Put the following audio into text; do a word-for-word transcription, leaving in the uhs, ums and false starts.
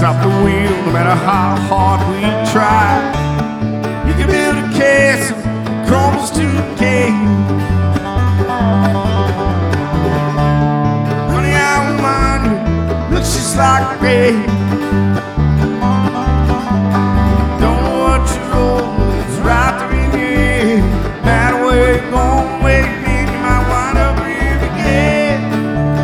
stop the wheel, no matter how hard we try. You can build a castle, crumbles to decay. Honey, I want you, looks just like rain.